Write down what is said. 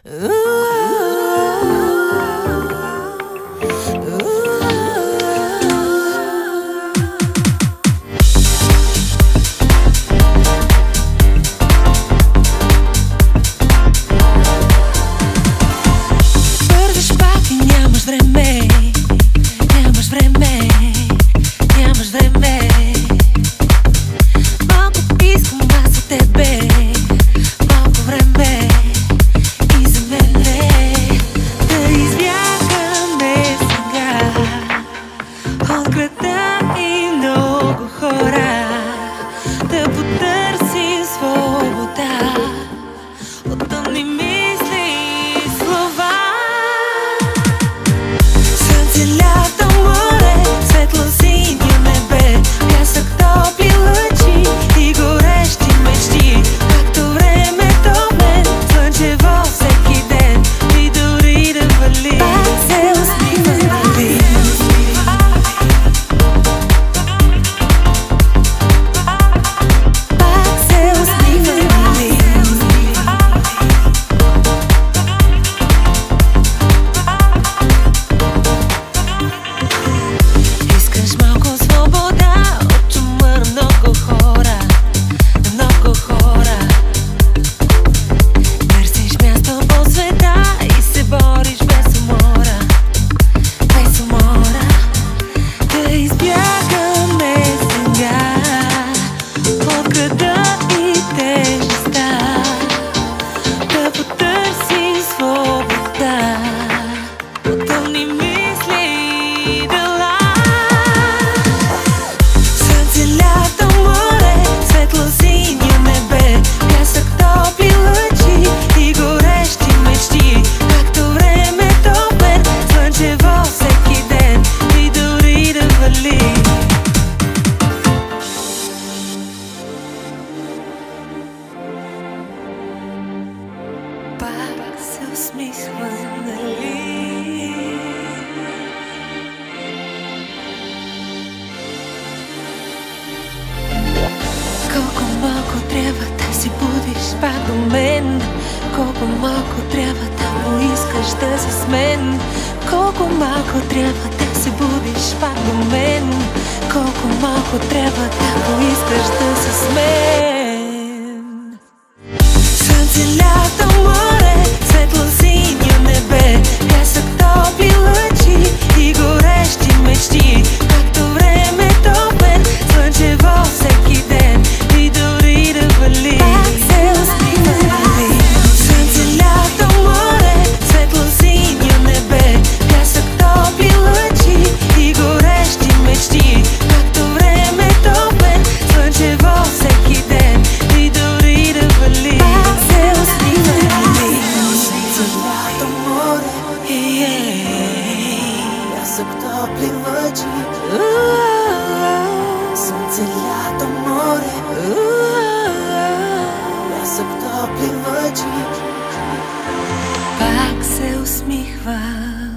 Колко малко трябва да се будиш пак до мен, колко малко трябва да поискаш да си с мен, колко малко трябва да се будиш пак до мен, колко малко трябва да поискаш да си с мен. Слънце, лято, море, светло-синьо небе, пясък, топли лъчи и горещи мечти, както времето мен, слънчево всеки ден и дори да вали. Пак се усмихвай. Слънце, лято, море, светло-синьо небе, пясък, топли лъчи и горещи мечти, както времето мен, слънчево всеки ден и дори да вали. Пак се усмихвай. Слънце, лято, море, пясък, топли лъчи. Слънце, лято, море, пясък, топли лъчи. Пак се усмихва.